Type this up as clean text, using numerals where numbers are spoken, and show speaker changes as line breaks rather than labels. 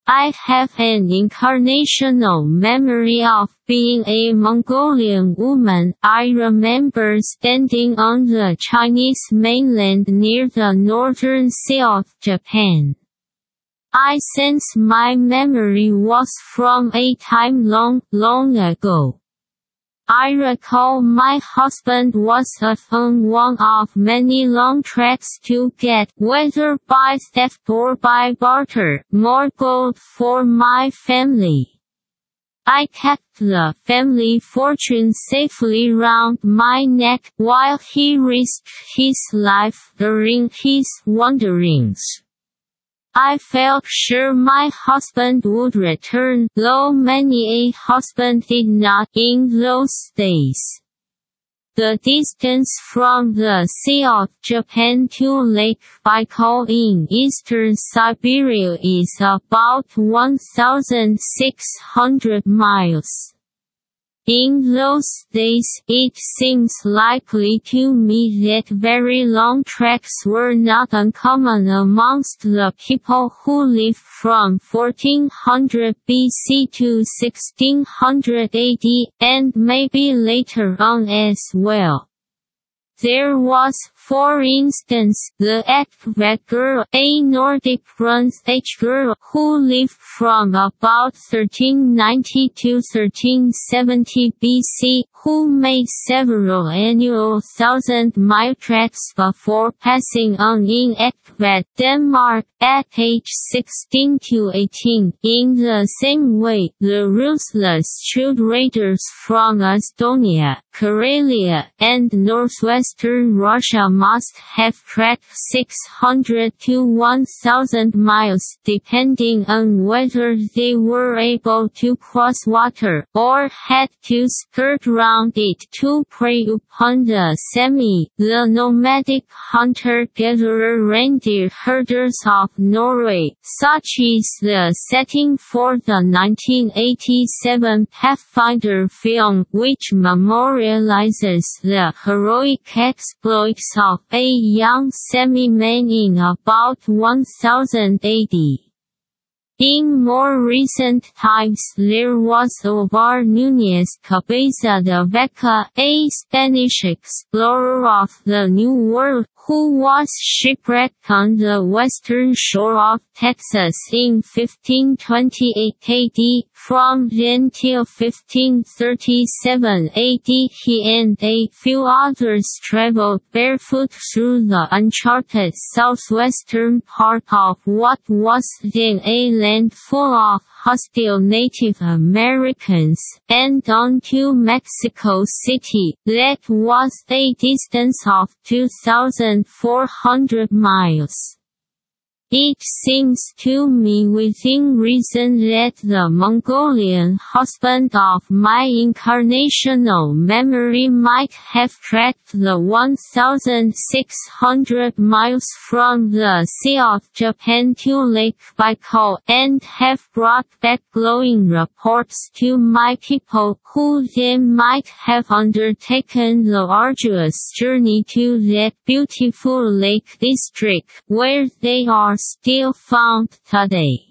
I have an incarnational memory of being a Mongolian woman. I remember standing on the Chinese mainland near the northern sea of Japan. I sense my memory was from a time long, long ago. I recall my husband was on one of many long treks to get, whether by theft or by barter, more gold for my family. I kept the family fortune safely round my neck while he risked his life during his wanderings. I felt sure my husband would return, though many a husband did not in those days. The distance from the Sea of Japan to Lake Baikal in eastern Siberia is about 1,600 miles. In those days, it seems likely to me that very long treks were not uncommon amongst the people who lived from 1400 BC to 1600 AD, and maybe later on as well. There was, for instance, the Eckvad girl, a Nordic Bronze Age girl who lived from about 1390 to 1370 BC, who made several annual 1,000-mile treks before passing on in Eckvad, Denmark, at age 16 to 18. In the same way, the ruthless shield raiders from Estonia, Karelia, and northwestern Russia must have trekked 600 to 1,000 miles, depending on whether they were able to cross water, or had to skirt round it to prey upon the Sami, the nomadic hunter-gatherer reindeer herders of Norway. Such is the setting for the 1987 Pathfinder film, which memorializes the heroic exploits of a young Sami man in about 1000 AD. In more recent times there was Ovar Núñez Cabeza de Vaca, a Spanish explorer of the New World, who was shipwrecked on the western shore of Texas in 1528 AD. From then till 1537 AD he and a few others traveled barefoot through the uncharted southwestern part of what was then a land full of hostile Native Americans, and on to Mexico City. That was a distance of 2,400 miles. It seems to me within reason that the Mongolian husband of my incarnational memory might have trekked the 1,600 miles from the Sea of Japan to Lake Baikal, and have brought back glowing reports to my people, who then might have undertaken the arduous journey to that beautiful lake district, where they are still found today.